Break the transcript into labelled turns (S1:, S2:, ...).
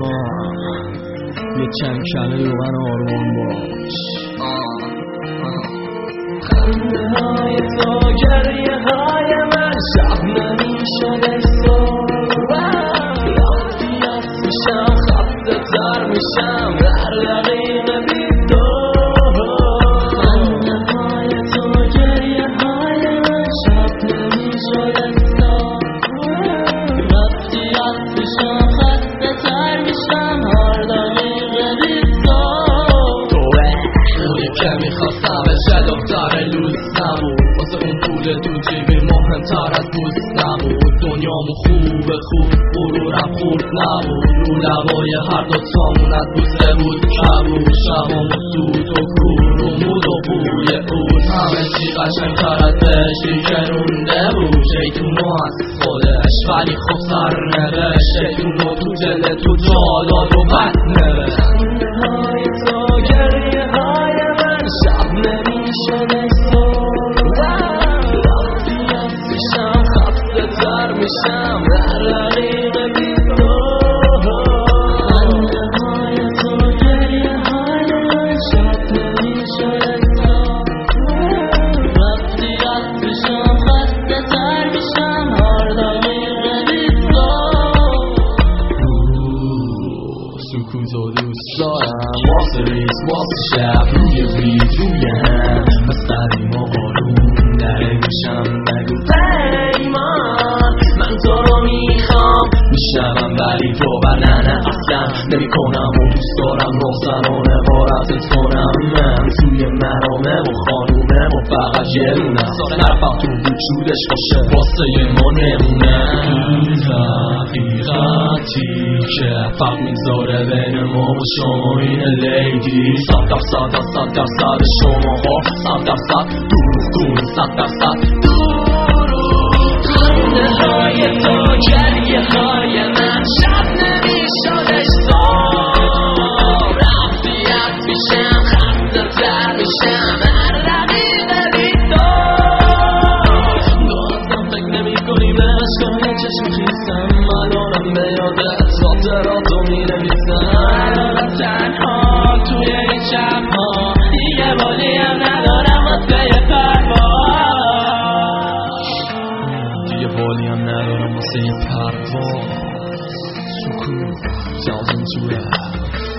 S1: یه چند کله روغن آروم باش.
S2: خنده های تو گریه های من شبنمی شده رفتی از میشم خسته تر میشم هر دقیقه بی تو. خنده های تو گریه های من شبنمی شده رفتی از میشم خسته تر میشم هر دقیقه بی تو. اونی که میخواستم بشه دختر لوس نبود واسه اون پول تو جیبی مهمتر از دوست نبود. دنیامو خوب غرورم خورد نبود رو لبای هر دوتامون از بوسه بود کبود. شبامو سود و کور و مود و بوی بود همه چی قشنگتر از عشقی که رونده بود. شیطونو از خودش ولی خب سر نوشت شیطونو تو دل تو جا داد و بد نوشت. خنده های تو گریه های من شب نمیشده رفتی از میشم خسته تر میشم هر دقیقه بی تو. خنده های تو گریه های من شب نمیشده رفتی از میشم خسته تر میشم هر دقیقه بی تو. سکوت و دوست دارم واسه ریز واسه شب روی ریز روی هم پس قدیم و آروم در گوشم نگو پیمان من تو رو میخوام میشنوم ولی تو نه اصلا نمی کنم و دوست دارم روزنانه بارتت کنم من توی مرامه و خانومه و فقط یه دونه نرفم تو وجودش باشه واسه ما نمونه. این حقیقتی که فرق میذاره بین ما و شما اینه لیدی 100% شما ها 100% دروغگون 100% دروغ. خنده های تو گریه های من شب نمیشدش تو رفتی از میشم خسته تر میشم هر دقیقه بی تو. گفتم فکر نمی کنی به عشقای چشم خیستم الانم به یادت خاطراتو می نویسم الانم تنها توی این شبها دیگه بالی هم ندارم واسه پرواز دیگه بالی هم ندارم واسه پرواز. سکوت tells into that